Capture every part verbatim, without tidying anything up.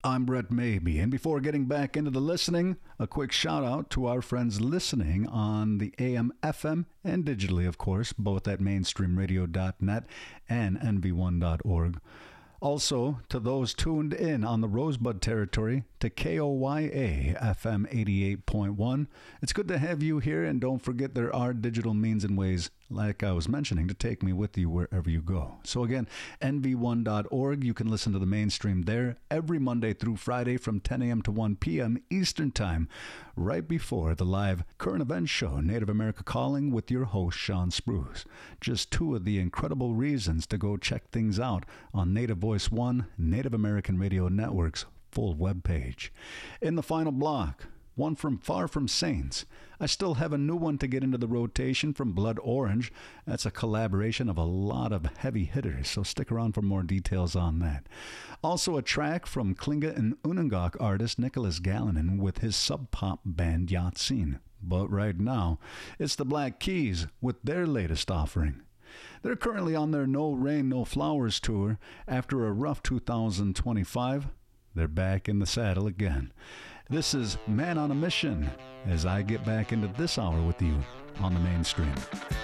I'm Brett Maybe, and before getting back into the listening, a quick shout out to our friends listening on the A M, F M, and digitally, of course, both at mainstream radio dot net and N V one dot org. Also, to those tuned in on the Rosebud territory, to K O Y A F M eighty-eight point one. It's good to have you here, and don't forget there are digital means and ways, like I was mentioning, to take me with you wherever you go. So again, N V one dot org, you can listen to the mainstream there every Monday through Friday from ten a.m. to one p.m. Eastern Time, right before the live current event show, Native America Calling, with your host, Sean Spruce. Just two of the incredible reasons to go check things out on Native Voice One, Native American Radio Network's full webpage. In the final block, one from Far From Saints. I still have a new one to get into the rotation from Blood Orange. That's a collaboration of a lot of heavy hitters, so stick around for more details on that. Also a track from Klinga and Unangak artist Nicholas Gallinen with his sub-pop band Yatsin. But right now, it's the Black Keys with their latest offering. They're currently on their No Rain, No Flowers tour. After a rough two thousand twenty-five, they're back in the saddle again. This is Man on a Mission, as I get back into this hour with you on the mainstream.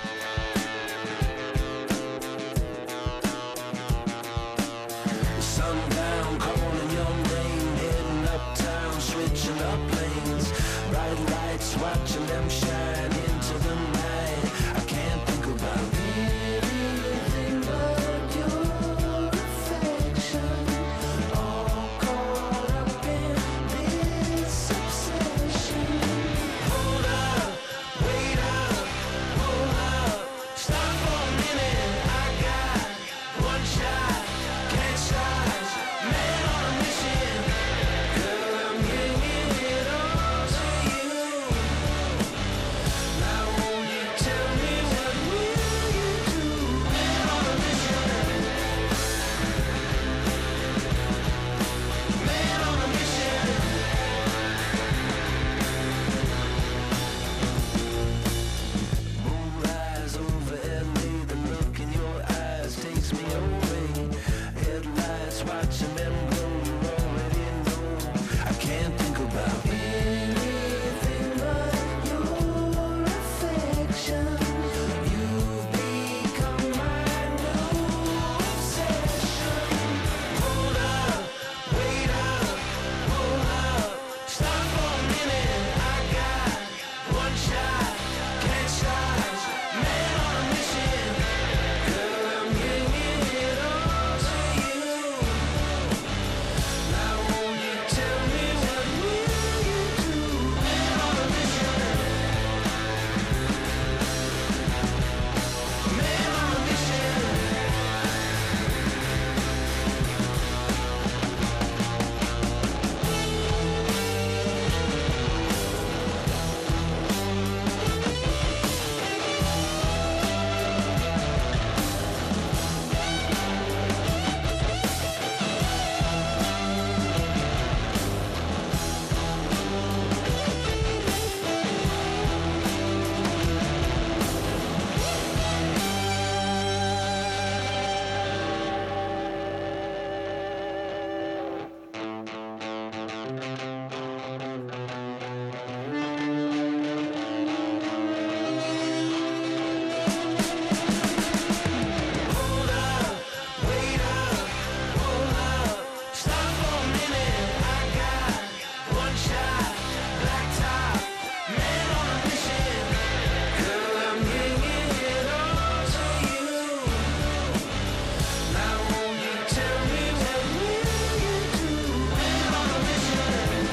Sundown, calling young rain, heading uptown, switching up lanes. Bright lights, watching them shine into the night. I can't think about anything but your affection. All caught up in this obsession. Hold up, wait up, hold up, stop for a minute. I got one shot, can't stop. Man on a mission, girl, I'm giving it all to you. Now won't you tell me what will you do? Man on a mission, man on a mission. Moonrise over L A, the look in your eyes takes me away. Headlights watching them go, you already know. I can't think about anything but your affection. You've become my new obsession. Hold up, wait up, hold up, stop for a minute. I got one shot, can't stop. Man on a mission, girl, I'm giving it all to you. Now won't you tell me what will you do? Man on a mission, man on a mission. Hold up, wait up, hold up, stop for a minute. I got one shot, black top, man on a mission. Girl, I'm giving it all to you. Now won't you tell me what will you do? Man on a mission.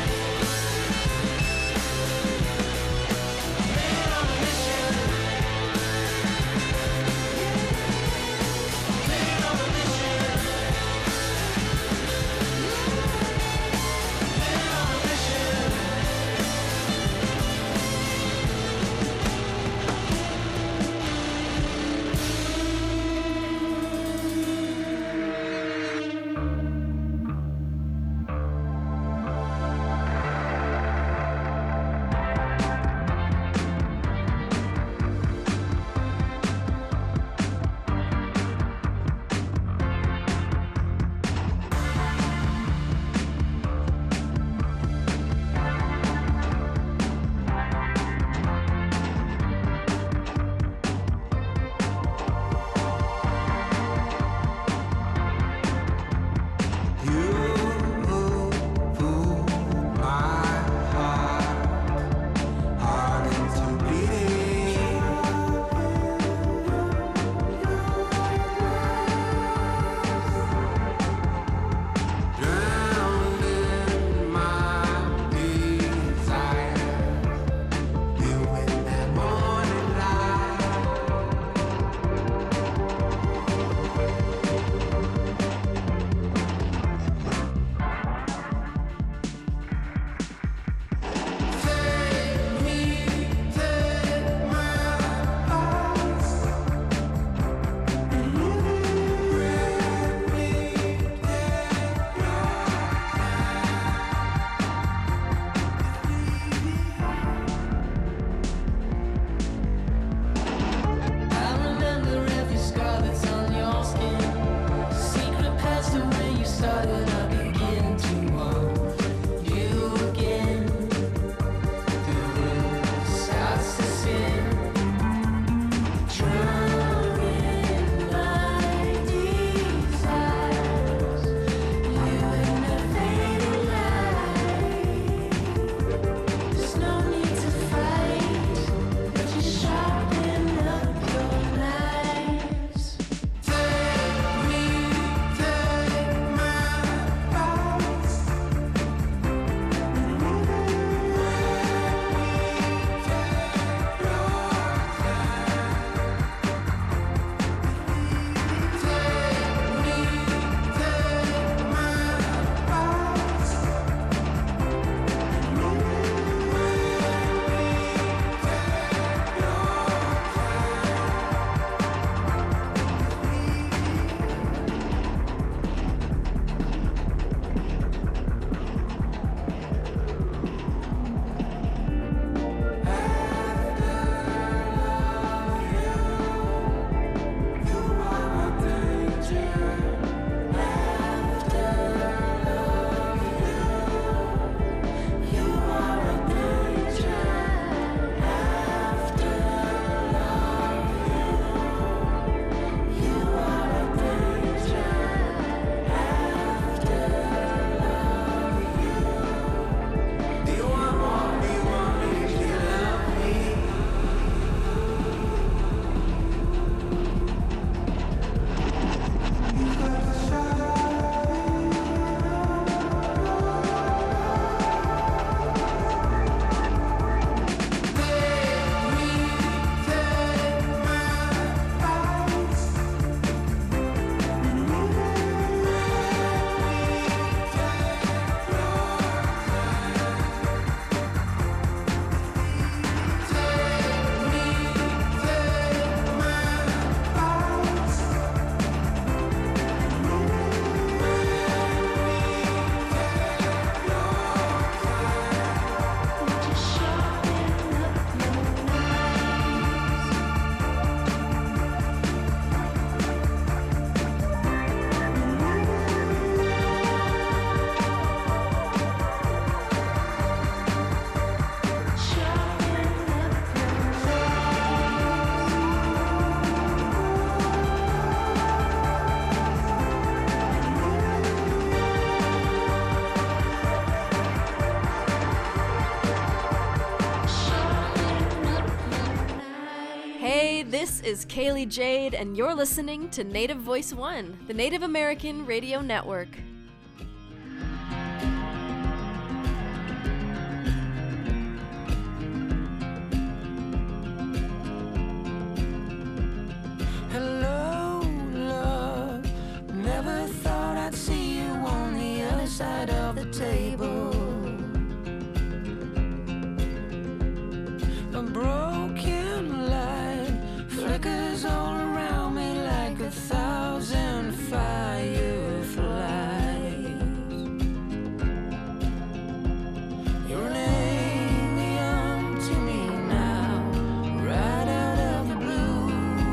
This is Kaylee Jade, and you're listening to Native Voice One, the Native American Radio Network. Hello, love. Never thought I'd see you on the other side of the table. A broken light flickers all around me like a thousand fireflies. You're an alien to me now, right out of the blue.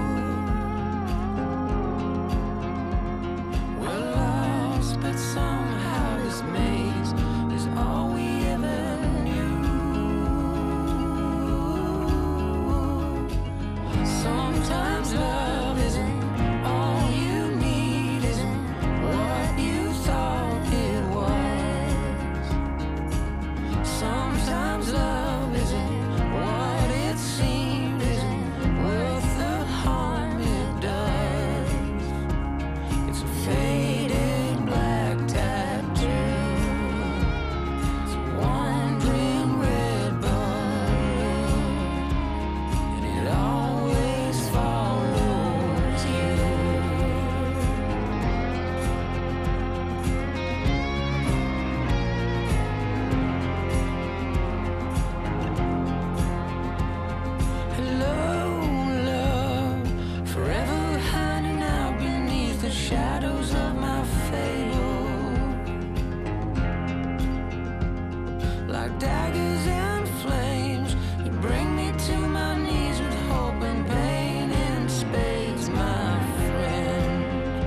We're lost, but somehow this maze is all we ever knew. Sometimes love isn't all you need, isn't what you thought it was. Sometimes love isn't what it seemed, isn't worth the harm it does. It's a faded black tattoo. It's a wandering red balloon, and it always follows you. Hello, love, forever hiding out beneath the shadows of my fable. Like daggers and flames, you bring me to my knees with hope and pain in spades, my friend.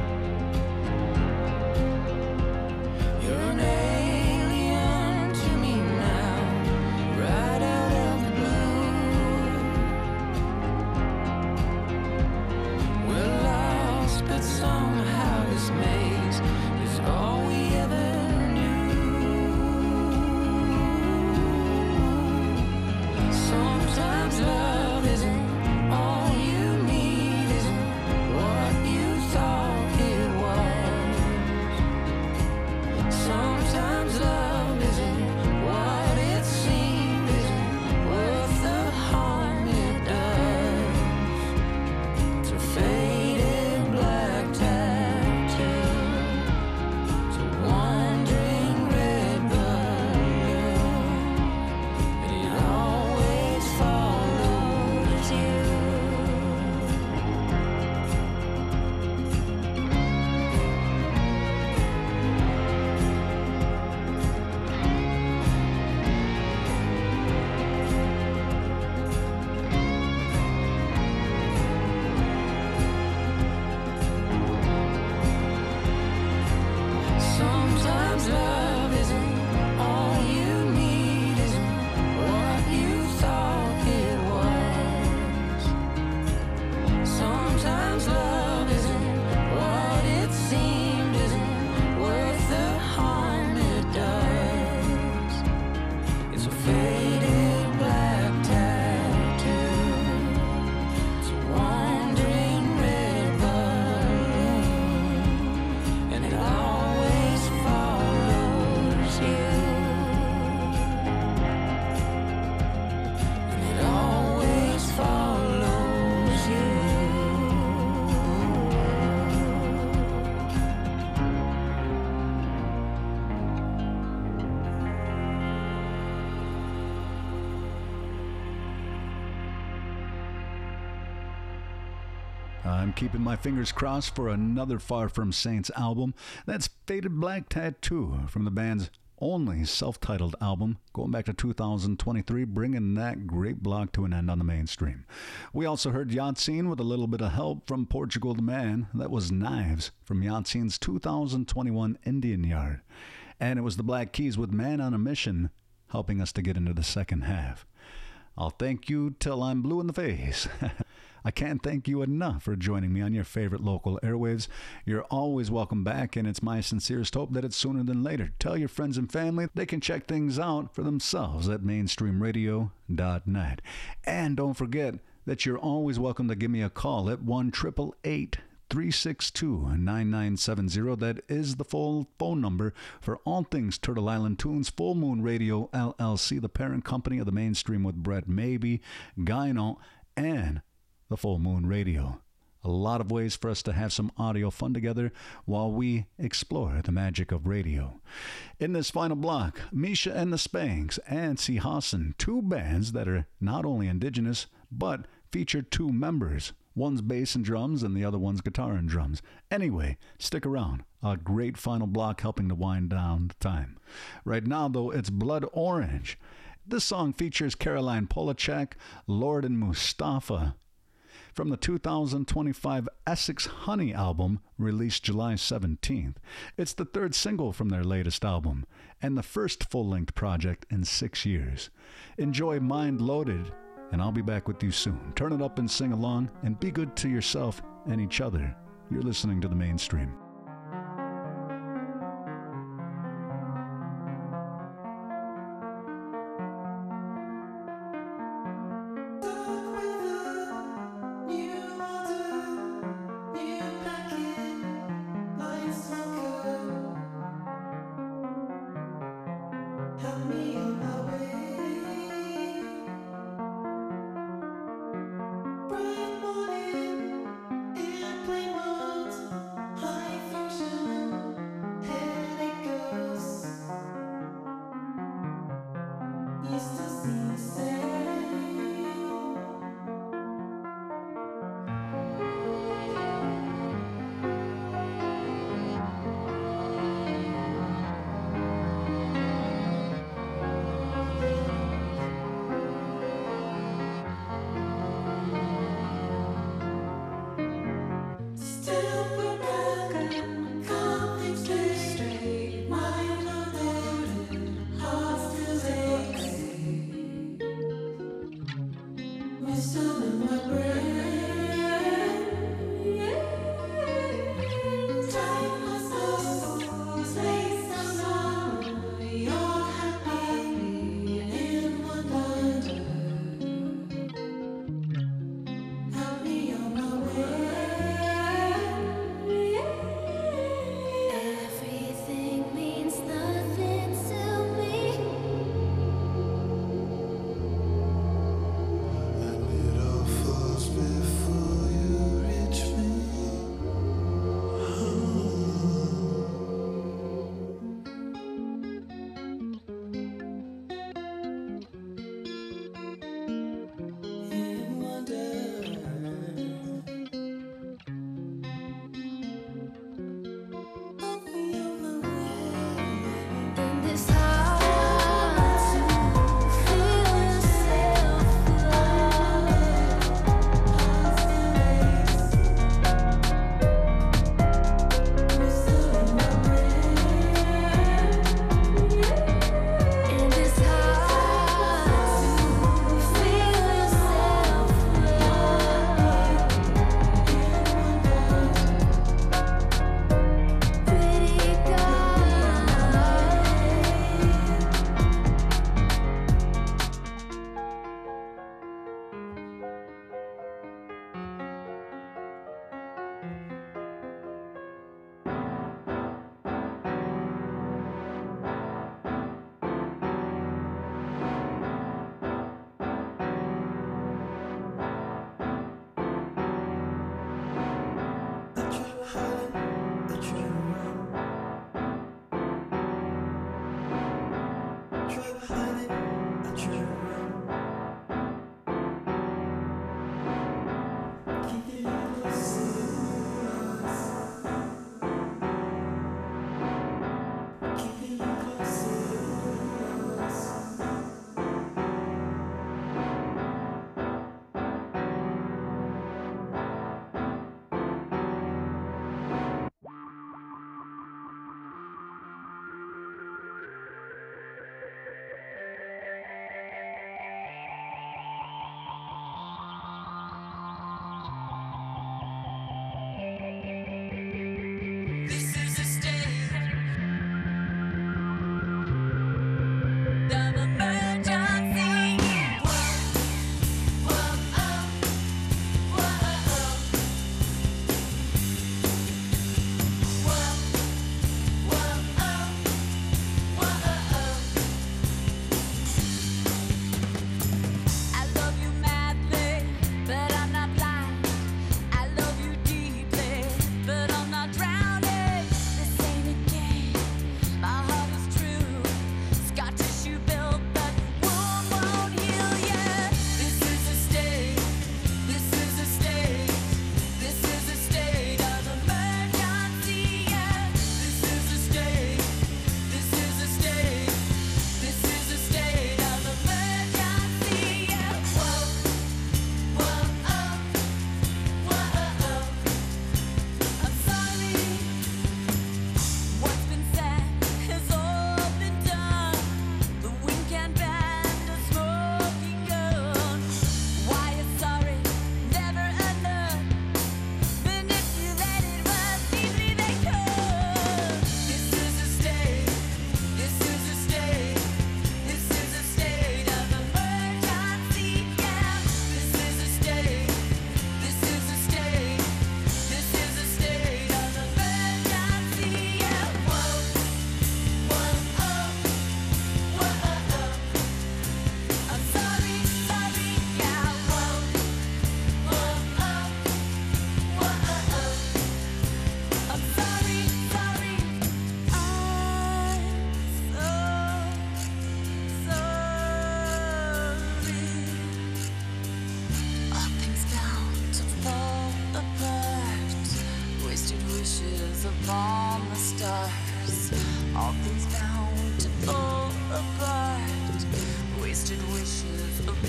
You're an alien to me now, right out of the blue. We're lost, but somehow this maze is all we ever knew. Sometimes love isn't all you need, isn't what you thought it was. Sometimes love isn't what it seemed, isn't worth the harm it does. It's a faded black tattoo. It's a wandering red balloon, and it always follows you. Sometimes love isn't all you need, isn't what you thought it was. Sometimes love isn't what it seemed, isn't worth the harm it does. It's a faded black tattoo. It's a wandering red balloon, and it always follows you. And it always follows you. I'm keeping my fingers crossed for another Far From Saints album. That's Faded Black Tattoo from the band's only self-titled album, going back to two thousand twenty-three, bringing that great block to an end on the mainstream. We also heard Yatseen with a little bit of help from Portugal the Man. That was Knives from Yatseen's two thousand twenty-one Indian Yard. And it was the Black Keys with Man on a Mission, helping us to get into the second half. I'll thank you till I'm blue in the face. I can't thank you enough for joining me on your favorite local airwaves. You're always welcome back, and it's my sincerest hope that it's sooner than later. Tell your friends and family they can check things out for themselves at mainstream radio dot net. And don't forget, that you're always welcome to give me a call at one eight eight eight, three six two, nine nine seven zero. That is the full phone number for all things Turtle Island Tunes. Full Moon Radio, L L C, the parent company of the Mainstream with Brett Maybe, Gyno, and the Full Moon Radio. A lot of ways for us to have some audio fun together while we explore the magic of radio. In this final block, Misha and the Spanks and C. Hassan, two bands that are not only indigenous, but feature two members. One's bass and drums and the other one's guitar and drums. Anyway, stick around. A great final block helping to wind down the time. Right now, though, it's Blood Orange. This song features Caroline Polachek, Lord and Mustafa, from the two thousand twenty-five Essex Honey album, released July seventeenth. It's the third single from their latest album, and the first full-length project in six years. Enjoy Mind Loaded, and I'll be back with you soon. Turn it up and sing along, and be good to yourself and each other. You're listening to The Mainstream.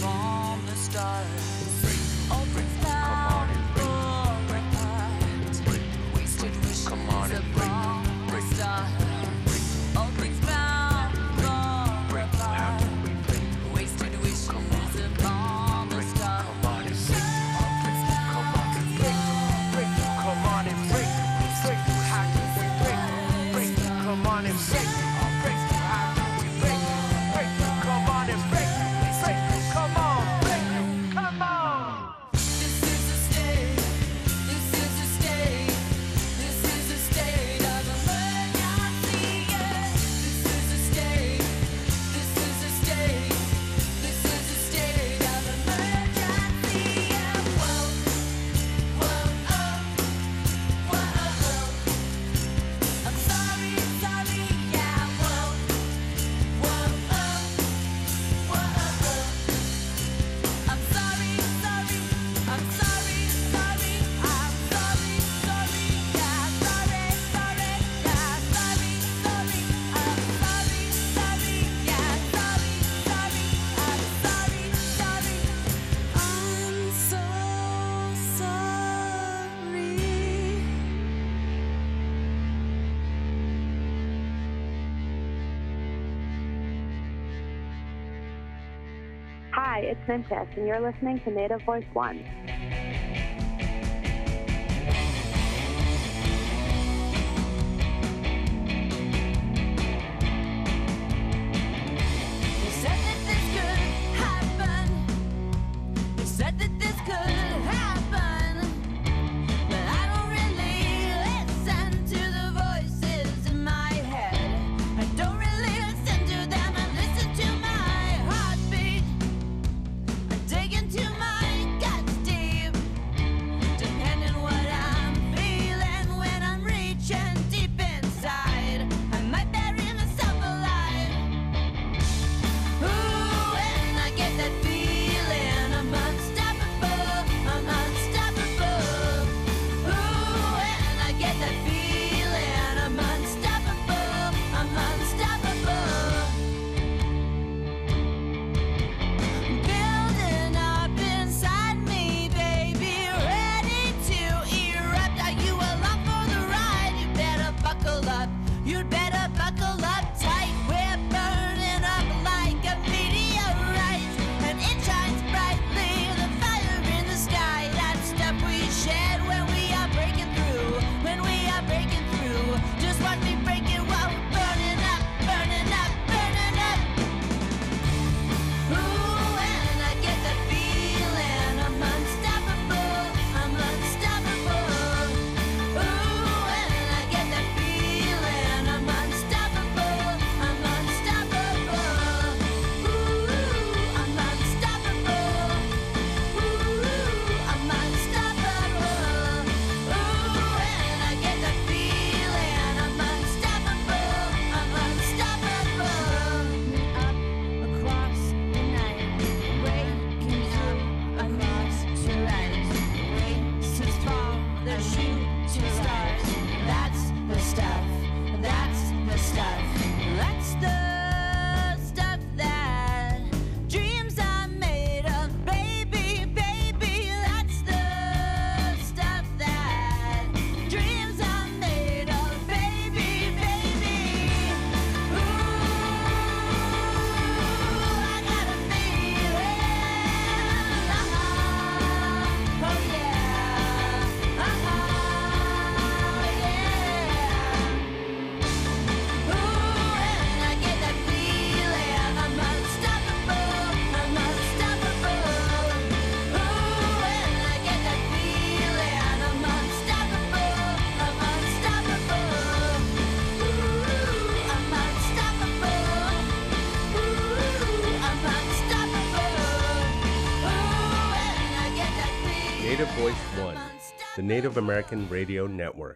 from the start. All things now fall apart. Wasted wishes upon the start. All things now fall apart. Wasted wishes upon the start. Hi, it's Minchess, and you're listening to Native Voice One. Taken to my guts deep. Native Voice One, the Native American Radio Network.